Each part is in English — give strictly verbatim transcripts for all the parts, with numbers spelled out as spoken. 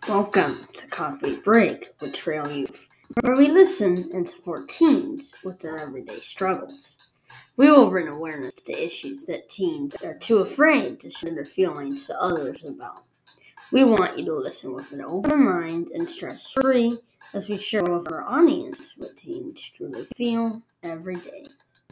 Welcome to Coffee Break with Trail Youth, where we listen and support teens with their everyday struggles. We will bring awareness to issues that teens are too afraid to share their feelings to others about. We want you to listen with an open mind and stress-free as we share with our audience what teens truly feel every day.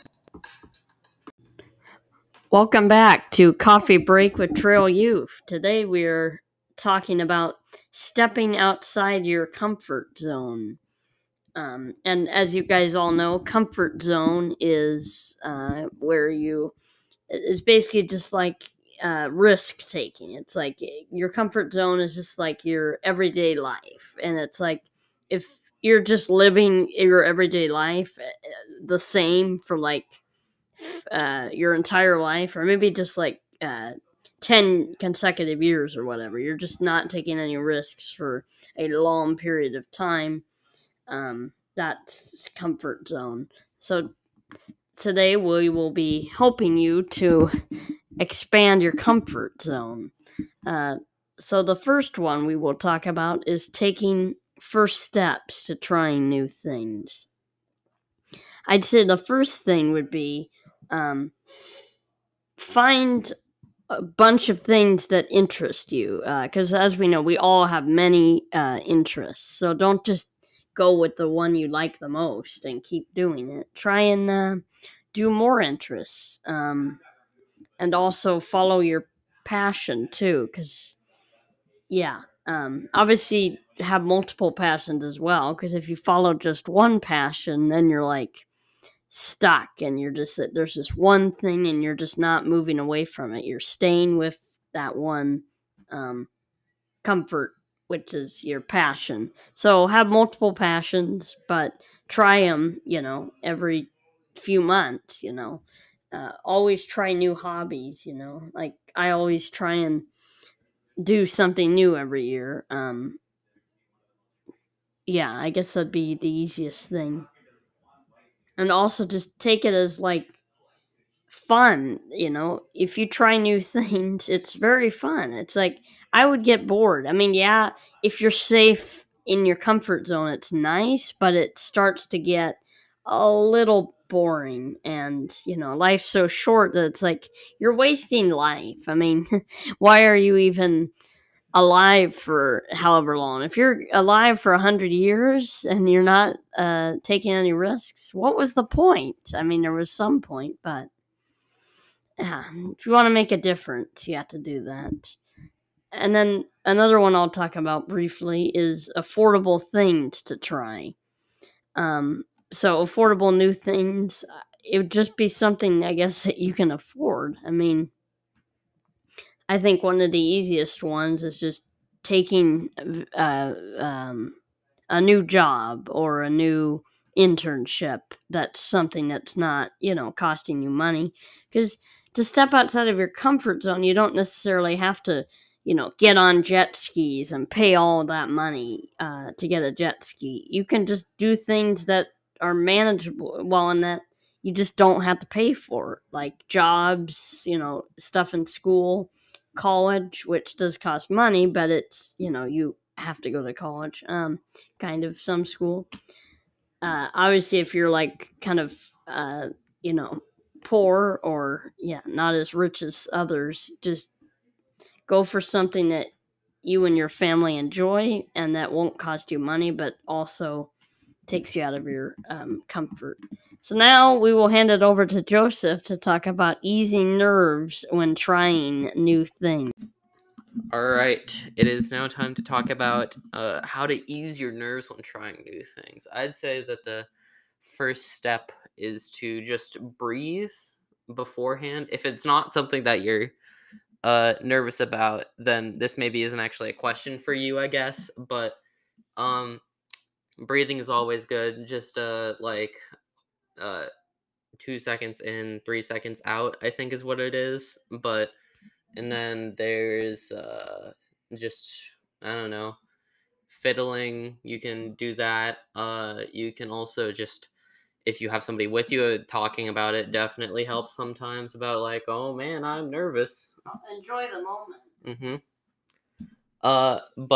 Welcome back to Coffee Break with Trail Youth. Today we're talking about stepping outside your comfort zone. Um, and as you guys all know, comfort zone is uh, where you, it's basically just like uh, risk taking. It's like your comfort zone is just like your everyday life. And it's like if you're just living your everyday life the same for like uh, your entire life, or maybe just like uh, ten consecutive years or whatever. You're just not taking any risks for a long period of time. Um, that's comfort zone. So today we will be helping you to expand your comfort zone. Uh, so the first one we will talk about is taking first steps to trying new things. I'd say the first thing would be um, find a bunch of things that interest you, because uh, as we know, we all have many uh, interests. So don't just go with the one you like the most and keep doing it. Try and uh, do more interests, um, and also follow your passion too, because yeah, um, obviously have multiple passions as well. Because if you follow just one passion, then you're like stuck and you're just there's this one thing and you're just not moving away from it. You're staying with that one um, comfort, which is your passion. So have multiple passions, but try them, you know, every few months, you know. Uh, always try new hobbies, you know. Like I always try and do something new every year. Um, yeah, I guess that'd be the easiest thing. And also just take it as like fun, you know. If you try new things, it's very fun. It's like I would get bored. I mean, yeah, if you're safe in your comfort zone, it's nice, but it starts to get a little boring, and you know, life's so short that it's like you're wasting life. I mean, why are you even alive for however long? If you're alive for a hundred years and you're not uh, taking any risks, what was the point? I mean, there was some point, but yeah, if you want to make a difference, you have to do that. And then another one I'll talk about briefly is affordable things to try. Um, so affordable new things, it would just be something, I guess, that you can afford. I mean, I think one of the easiest ones is just taking uh, um, a new job or a new internship. That's something that's not, you know, costing you money. Because to step outside of your comfort zone, you don't necessarily have to, you know, get on jet skis and pay all that money uh, to get a jet ski. You can just do things that are manageable, well, and that you just don't have to pay for, like jobs, you know, stuff in school, college, which does cost money, but it's, you know, you have to go to college, um, kind of some school. Uh, obviously, if you're like kind of, uh, you know, poor or, yeah, not as rich as others, just go for something that you and your family enjoy and that won't cost you money, but also takes you out of your um, comfort. So now we will hand it over to Joseph to talk about easing nerves when trying new things. All right, it is now time to talk about uh, how to ease your nerves when trying new things. I'd say that the first step is to just breathe beforehand. If it's not something that you're uh, nervous about, then this maybe isn't actually a question for you, I guess. But um, breathing is always good. Just uh, like uh, two seconds in, three seconds out, I think is what it is. But and then there's uh, just I don't know, fiddling. You can do that. Uh, you can also just if you have somebody with you, uh, talking about it definitely helps sometimes. About like, oh man, I'm nervous. Enjoy the moment. Mm-hmm. Uh, but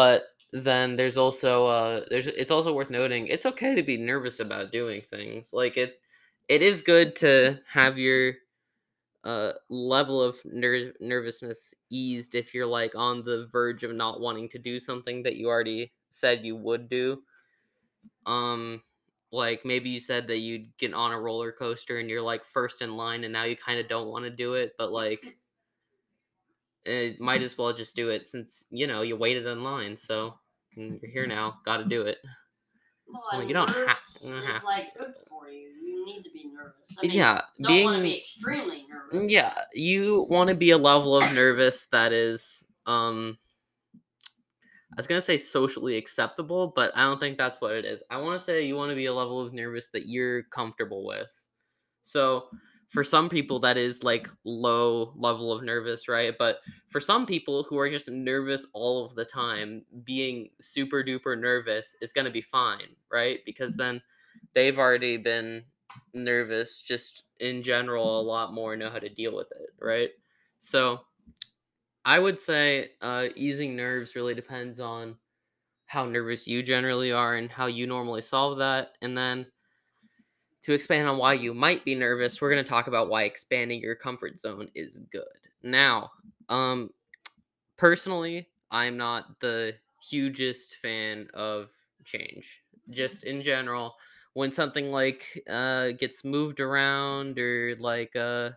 then there's also uh there's it's also worth noting it's okay to be nervous about doing things. Like it it is good to have your uh level of ner- nervousness eased if you're like on the verge of not wanting to do something that you already said you would do. Um like maybe you said that you'd get on a roller coaster and you're like first in line and now you kind of don't want to do it, but like it might as well just do it since you know you waited in line. So mm, you're here now, got to do it. Well, Well, and you don't have, nerves you don't is have like good for you. You need to be nervous. I mean, yeah, don't want to be being extremely nervous. yeah, you want to be a level of nervous that is um I was gonna say socially acceptable, but I don't think that's what it is. I want to say you want to be a level of nervous that you're comfortable with. So for some people that is like low level of nervous, right? But for some people who are just nervous all of the time, being super duper nervous is going to be fine, right? Because then they've already been nervous just in general a lot more, know how to deal with it, right? So I would say uh, easing nerves really depends on how nervous you generally are and how you normally solve that. And then to expand on why you might be nervous, we're going to talk about why expanding your comfort zone is good. Now, um, personally, I'm not the hugest fan of change. Just in general, when something like uh, gets moved around or like uh,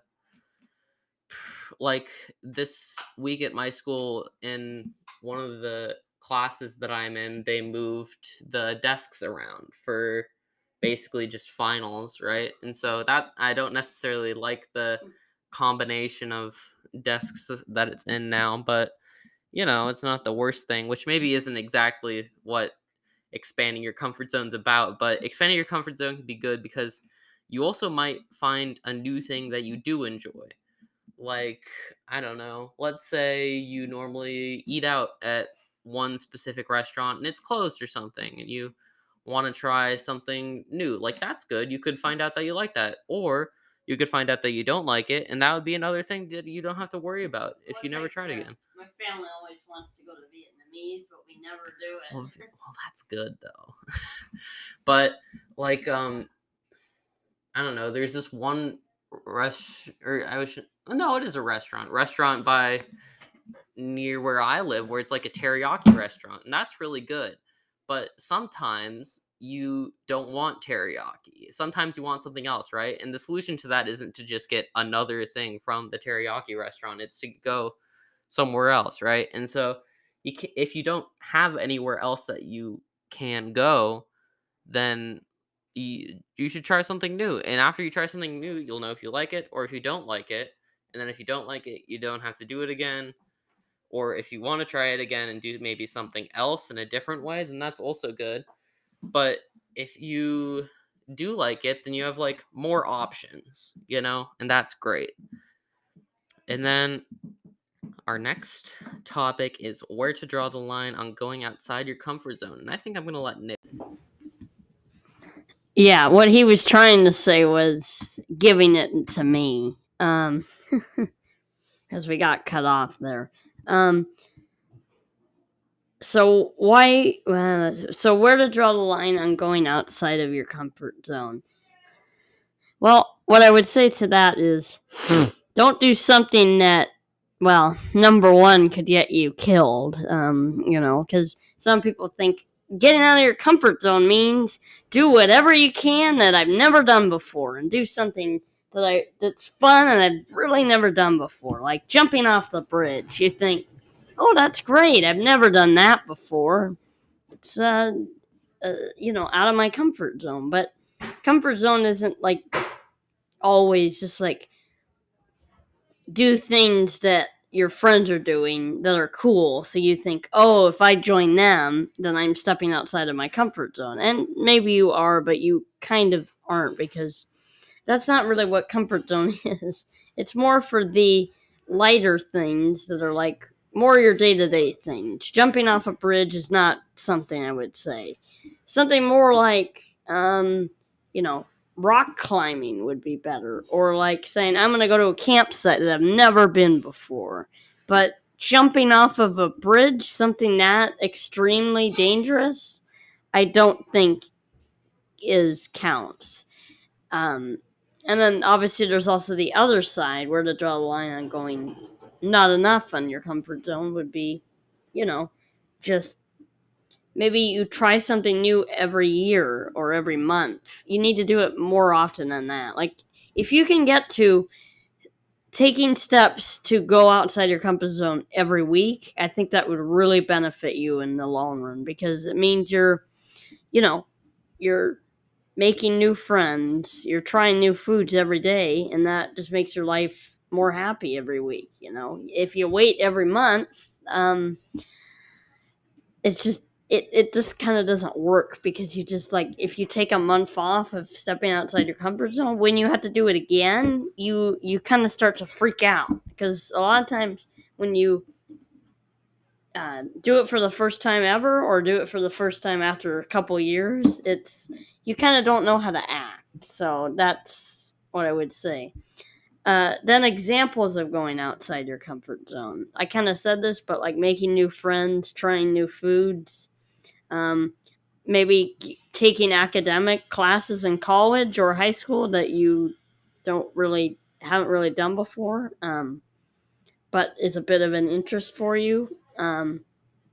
like this week at my school in one of the classes that I'm in, they moved the desks around for basically just finals, right? And so that I don't necessarily like the combination of desks that it's in now, but you know, it's not the worst thing, which maybe isn't exactly what expanding your comfort zone's about, but expanding your comfort zone can be good because you also might find a new thing that you do enjoy. Like, I don't know, let's say you normally eat out at one specific restaurant and it's closed or something and you want to try something new. Like that's good. You could find out that you like that, or you could find out that you don't like it, and that would be another thing that you don't have to worry about if Well, you it's never like tried uh, again. my family always wants to go to Vietnamese, but we never do it. Well, v- well that's good though. But like um I don't know, there's this one rush or I was no, it is a restaurant. Restaurant by near where I live where it's like a teriyaki restaurant, and that's really good. But sometimes you don't want teriyaki. Sometimes you want something else, right? And the solution to that isn't to just get another thing from the teriyaki restaurant. It's to go somewhere else, right? And so you can, if you don't have anywhere else that you can go, then you, you should try something new. And after you try something new, you'll know if you like it or if you don't like it. And then if you don't like it, you don't have to do it again, or if you want to try it again and do maybe something else in a different way, then that's also good. But if you do like it, then you have like more options, you know, and that's great. And then our next topic is where to draw the line on going outside your comfort zone. And I think I'm going to let Nick. Yeah, what he was trying to say was giving it to me. Um, because we got cut off there. Um, so why? Uh, so where to draw the line on going outside of your comfort zone? Well, what I would say to that is, don't do something that, well, number one, could get you killed. Um, you know, because some people think getting out of your comfort zone means do whatever you can that I've never done before, and do something that I that's fun and I've really never done before, like jumping off the bridge. You think, oh, that's great. I've never done that before. It's uh, uh you know, out of my comfort zone, but comfort zone isn't like always just like do things that your friends are doing that are cool. So you think, oh, if I join them, then I'm stepping outside of my comfort zone. And maybe you are, but you kind of aren't, because that's not really what comfort zone is. It's more for the lighter things that are like more your day to day things. Jumping off a bridge is not something I would say. Something more like, um, you know, rock climbing would be better. Or like saying, I'm going to go to a campsite that I've never been before. But jumping off of a bridge, something that extremely dangerous, I don't think is counts. Um, and then obviously there's also the other side where to draw the line on going not enough on your comfort zone would be, you know, just maybe you try something new every year or every month. You need to do it more often than that. Like, if you can get to taking steps to go outside your comfort zone every week, I think that would really benefit you in the long run because it means you're, you know, you're making new friends, you're trying new foods every day, and that just makes your life more happy every week, you know. If you wait every month, um, it's just it, it just kind of doesn't work because you just like if you take a month off of stepping outside your comfort zone, when you have to do it again, you you kind of start to freak out because a lot of times when you uh, do it for the first time ever or do it for the first time after a couple years, it's you kind of don't know how to act. So that's what I would say. Uh, then examples of going outside your comfort zone. I kind of said this, but like making new friends, trying new foods, um, maybe taking academic classes in college or high school that you don't really haven't really done before, um, but is a bit of an interest for you. Um,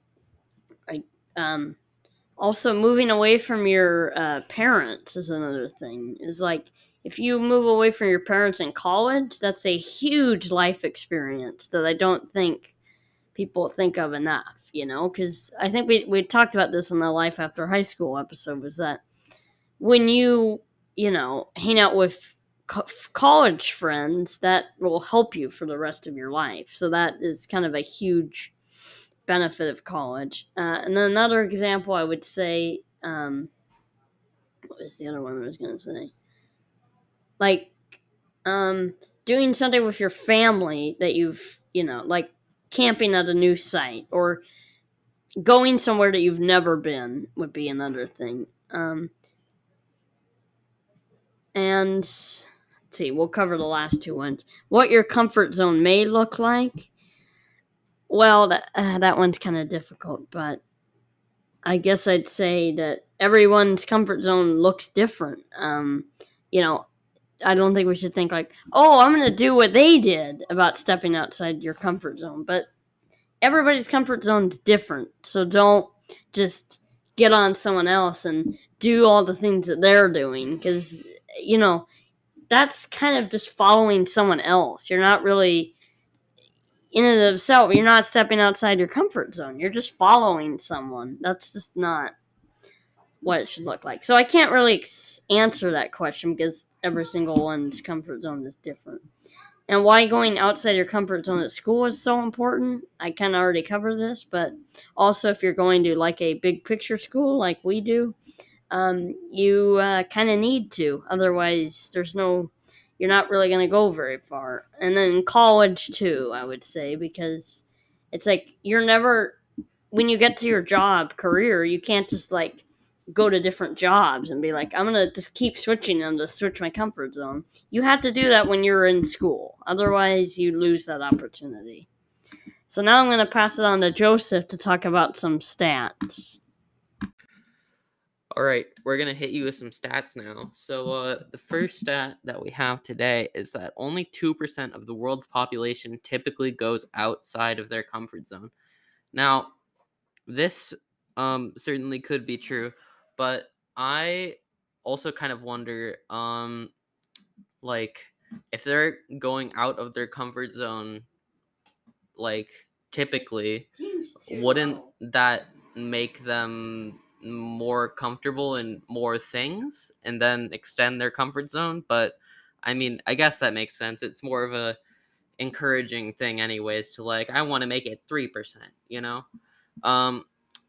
I, um, Also, moving away from your uh, parents is another thing. Is like if you move away from your parents in college, that's a huge life experience that I don't think people think of enough. You know, because I think we we talked about this in the Life After High School episode. Was that when you you know hang out with co- college friends, that will help you for the rest of your life. So that is kind of a huge benefit of college. Uh, and then another example, I would say, um, what was the other one I was going to say? Like, um, doing something with your family that you've, you know, like camping at a new site or going somewhere that you've never been would be another thing. Um, and let's see, we'll cover the last two ones. What your comfort zone may look like. Well, that, uh, that one's kind of difficult, but I guess I'd say that everyone's comfort zone looks different. Um, you know, I don't think we should think like, oh, I'm going to do what they did about stepping outside your comfort zone. But everybody's comfort zone's different. So don't just get on someone else and do all the things that they're doing because, you know, that's kind of just following someone else. You're not really in and of itself, you're not stepping outside your comfort zone. You're just following someone. That's just not what it should look like. So I can't really ex- answer that question because every single one's comfort zone is different. And why going outside your comfort zone at school is so important, I kind of already covered this, but also if you're going to like a big picture school like we do, um, you uh, kind of need to. Otherwise, there's no, you're not really going to go very far. And then college too, I would say, because it's like you're never, when you get to your job career, you can't just like go to different jobs and be like, I'm gonna just keep switching them to switch my comfort zone. You have to do that when you're in school. Otherwise, you lose that opportunity. So now I'm gonna pass it on to Joseph to talk about some stats. All right, we're going to hit you with some stats now. So, uh, the first stat that we have today is that only two percent of the world's population typically goes outside of their comfort zone. Now, this um, certainly could be true, but I also kind of wonder, um, like, if they're going out of their comfort zone, like, typically, wouldn't that make them more comfortable in more things and then extend their comfort zone? But I mean, I guess that makes sense. It's more of a encouraging thing anyways to like I want to make it three percent, you know? Um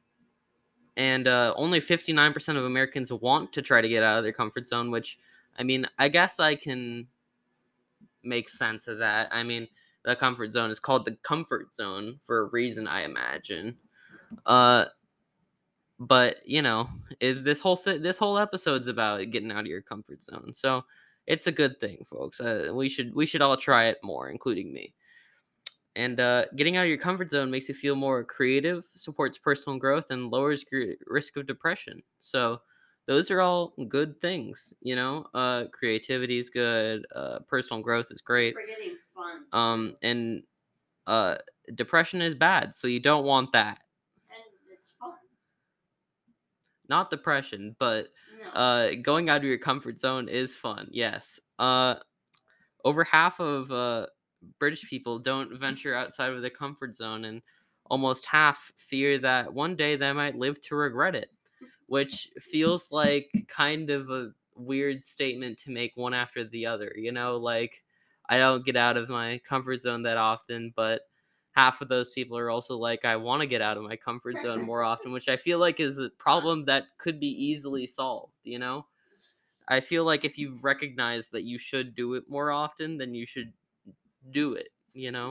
and uh, only fifty-nine percent of Americans want to try to get out of their comfort zone, which I mean, I guess I can make sense of that. I mean, the comfort zone is called the comfort zone for a reason, I imagine. Uh but you know, it, this whole th- this whole episode's about getting out of your comfort zone, so it's a good thing, folks. Uh, we should we should all try it more, including me. And uh, getting out of your comfort zone makes you feel more creative, supports personal growth, and lowers your risk of depression. So those are all good things, you know. Uh, creativity is good. Uh, personal growth is great. Forgetting fun. Um, and uh, depression is bad, so you don't want that. And it's fun. Not depression, but No. uh, going out of your comfort zone is fun. Yes. Uh, over half of uh, British people don't venture outside of their comfort zone, and almost half fear that one day they might live to regret it, which feels like kind of a weird statement to make one after the other. You know, like I don't get out of my comfort zone that often, but half of those people are also like, I want to get out of my comfort zone more often, which I feel like is a problem that could be easily solved, you know? I feel like if you've recognized that you should do it more often, then you should do it, you know?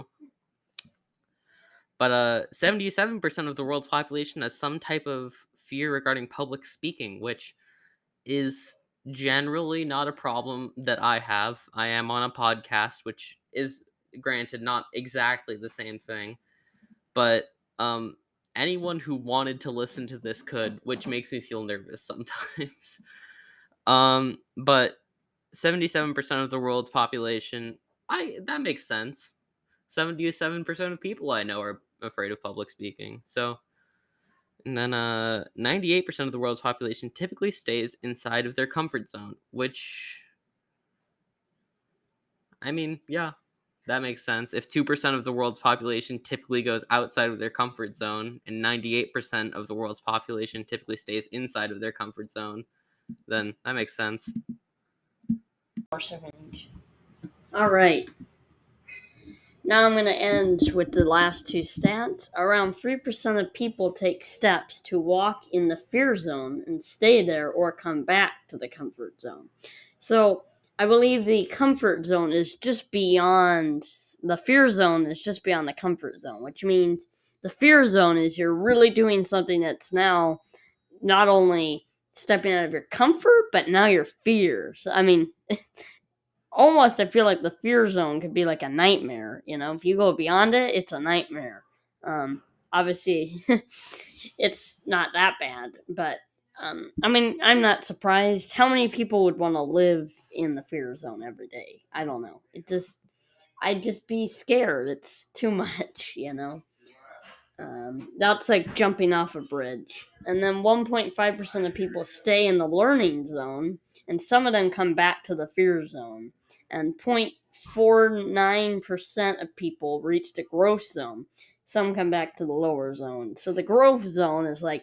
But uh, seventy-seven percent of the world's population has some type of fear regarding public speaking, which is generally not a problem that I have. I am on a podcast, which is granted not exactly the same thing, but um, anyone who wanted to listen to this could, which makes me feel nervous sometimes. um, but seventy-seven percent of the world's population, I that makes sense. seventy-seven percent of people I know are afraid of public speaking. So, and then uh ninety-eight percent of the world's population typically stays inside of their comfort zone, which I mean, yeah, that makes sense. If two percent of the world's population typically goes outside of their comfort zone and ninety-eight percent of the world's population typically stays inside of their comfort zone, then that makes sense. All right. Now I'm going to end with the last two stats. Around three percent of people take steps to walk in the fear zone and stay there or come back to the comfort zone. So I believe the comfort zone is just beyond, the fear zone is just beyond the comfort zone, which means the fear zone is you're really doing something that's now not only stepping out of your comfort, but now your fear. So, I mean, almost I feel like the fear zone could be like a nightmare. You know, if you go beyond it, it's a nightmare. Um, obviously, it's not that bad, but um, I mean, I'm not surprised. How many people would want to live in the fear zone every day? I don't know. It just, I'd just be scared. It's too much, you know. Um, that's like jumping off a bridge. And then one point five percent of people stay in the learning zone, and some of them come back to the fear zone. And zero point four nine percent of people reach the growth zone. Some come back to the lower zone. So the growth zone is like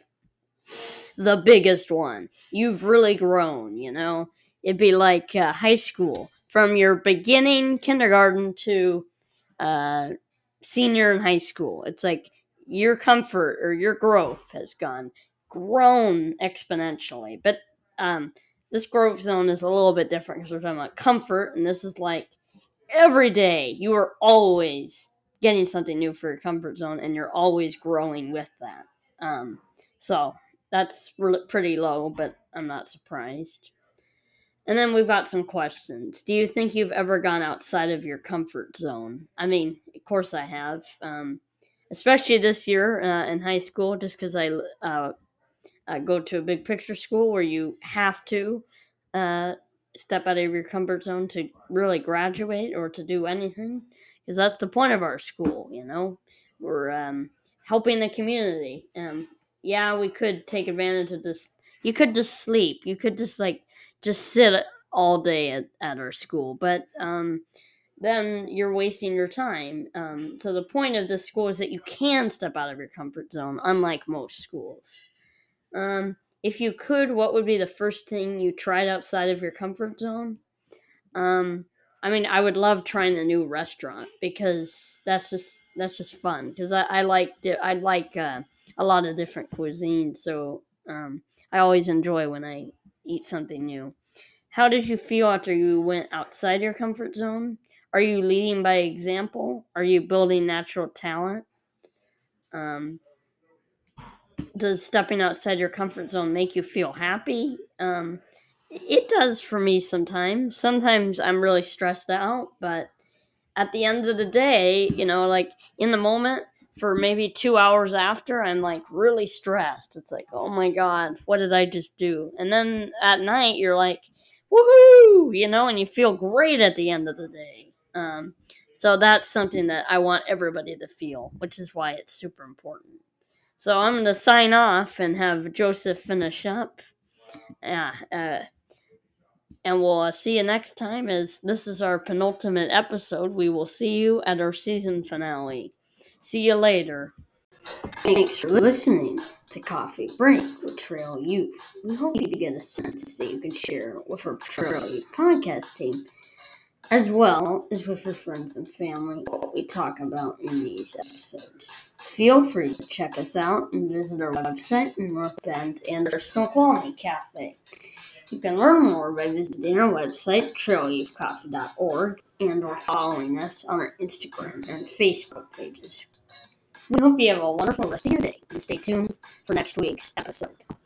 the biggest one. You've really grown, you know? It'd be like uh, high school. From your beginning kindergarten to uh, senior in high school. It's like your comfort or your growth has gone grown exponentially. But um, this growth zone is a little bit different because we're talking about comfort, and this is like every day you are always getting something new for your comfort zone, and you're always growing with that. Um, so that's re- pretty low, but I'm not surprised. And then we've got some questions. Do you think you've ever gone outside of your comfort zone? I mean, of course I have. Um, especially this year uh, in high school, just because I uh, uh, go to a big picture school where you have to uh, step out of your comfort zone to really graduate or to do anything. Because that's the point of our school, you know? We're um, helping the community. Um, yeah, we could take advantage of this. You could just sleep. You could just, like, just sit all day at, at our school. But um, then you're wasting your time. Um, so the point of this school is that you can step out of your comfort zone, unlike most schools. Um, if you could, what would be the first thing you tried outside of your comfort zone? Um, I mean, I would love trying a new restaurant because that's just that's just fun. Because I, I like I like uh, a lot of different cuisines, so um, I always enjoy when I eat something new. How did you feel after you went outside your comfort zone? Are you leading by example? Are you building natural talent? Um, does stepping outside your comfort zone make you feel happy? Um, it does for me sometimes. Sometimes I'm really stressed out, but at the end of the day, you know, like in the moment, for maybe two hours after, I'm like really stressed. It's like, oh my God, what did I just do? And then at night, you're like, woohoo, you know, and you feel great at the end of the day. Um, so that's something that I want everybody to feel, which is why it's super important. So I'm going to sign off and have Joseph finish up. Yeah, uh, and we'll uh, see you next time, as this is our penultimate episode. We will see you at our season finale. See you later. Thanks for listening to Coffee Break with Trail Youth. We hope you get a sense that you can share with our Trail Youth podcast team, as well as with your friends and family, what we talk about in these episodes. Feel free to check us out and visit our website in North Bend and our Snoqualmie Cafe. You can learn more by visiting our website, trail youth coffee dot org, and or following us on our Instagram and Facebook pages. We hope you have a wonderful rest of your day, and stay tuned for next week's episode.